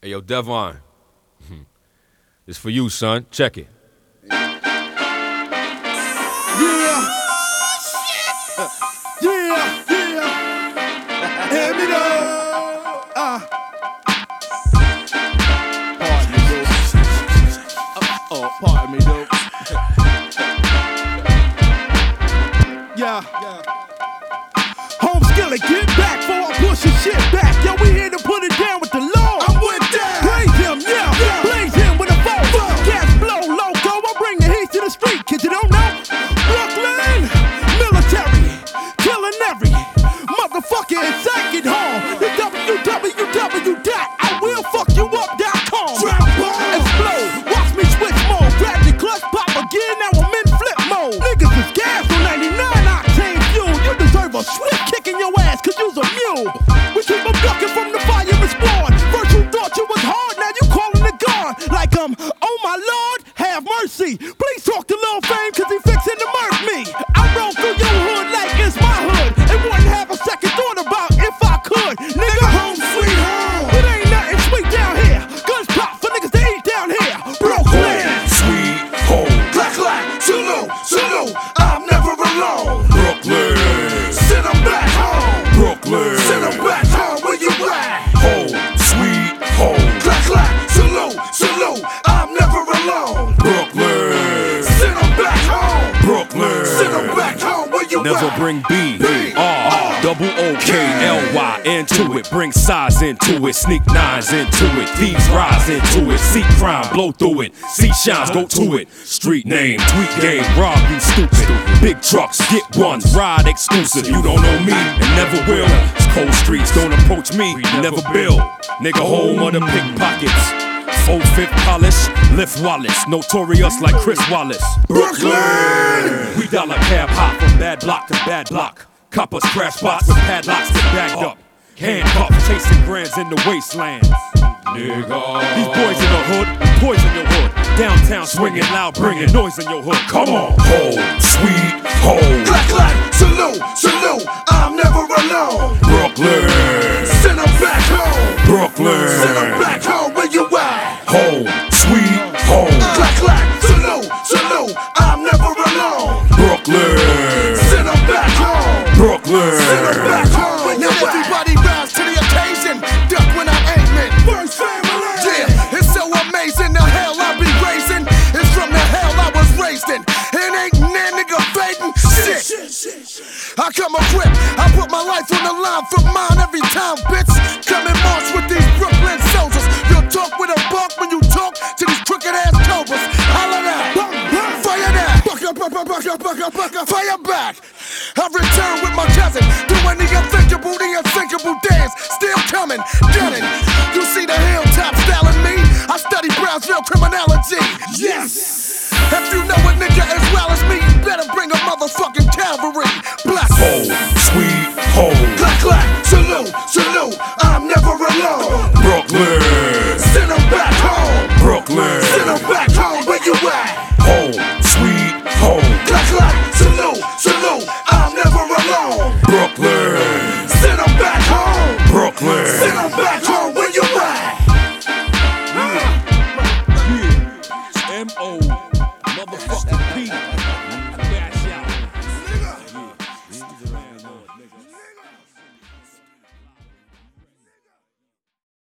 Hey, yo, Devon. It's for you, son. Check it. Yeah. Yeah, yeah. Hear me though. Pardon me, dude. Pardon me, dude. Yeah. Home skillet, get back before I push your shit back. Yo, we here to put it down with the law. I'm with that. Praise him, yeah. Blaze him with a phone. Gas blow, loco. I bring the heat to the street. Kids, you don't know? Brooklyn, military, killing every motherfucker in Second Hall. The www.I-will-fuck-you-up.com. Explode, watch me switch mode. Grab the clutch, pop again. Now I'm in flip mode. Niggas is gas on 99 octane fuel. You deserve a swift kick in your ass, cause you's a mule. We keep them ducking from the fire and spawn. First you thought you was hard, now you calling the guard. Like oh my lord, have mercy. Please talk to Lil Fame, cause he fixing to murk me. I roll through your hood like it's my hood, and wouldn't have a second thought about if I could. Nigga, home sweet home. It ain't nothing sweet down here. Guns pop for niggas to eat down here. Brooklyn, sweet home. Clack, clack, salute, salute. I'm never alone. Brooklyn, send 'em back home. Brooklyn, send 'em back home. Where you at? Home, sweet home. Clack, clack, salute, salute. I'm never alone. Brooklyn, send 'em back home. Brooklyn, send 'em back home. Where you Never at? bring B-R-O-O-K-L-Y into it. Bring size into it. Sneak nines into it. Thieves rise into it. See crime, blow through it. See shines, go to it. Street name, tweet game, rob you stupid. Big trucks, get ones, ride exclusive. You don't know me and never will. It's cold streets, don't approach me, never build. Nigga, home of the pickpockets. 4-5 polish, lift wallets, notorious like Chris Wallace. Brooklyn, We dollar cab hop from bad block to bad block. Coppers crash spots with padlocks that bagged up. Handcuffs chasing grands in the wastelands. nigga. These boys in the hood, poison your hood. Downtown swinging loud, bringing noise in your hood. Come on, home, sweet home. Clack, clack, salute, salute. I'm never alone. Brooklyn, send 'em back home. Brooklyn, send 'em back home. Where you at? Home, sweet home. Clack, clack, salute, salute. I'm never alone. Brooklyn, send 'em back home. Brooklyn, send 'em back home. Where you at? everybody rise to the occasion. Duck when I'm aiming. First family. Yeah, it's so amazing. The hell I be raising is from the hell I was raised in. It ain't that nigga fading. Shit. I come equipped. I put my life on the line for mine every time, bitch. Come and march with these Brooklyn soldiers. You'll talk with a buck when you talk to these crooked ass cobras. Holla that. Fire that. Fire back. I return with my cousin. Doing the unthinkable, the unsinkable dance. Still coming, gunning. You see the hilltop styling me? I study Brownsville criminality. Yes. If you know a nigga as well as me, you better bring a motherfucking cavalry. Bless. Home, sweet home. Clack, clack,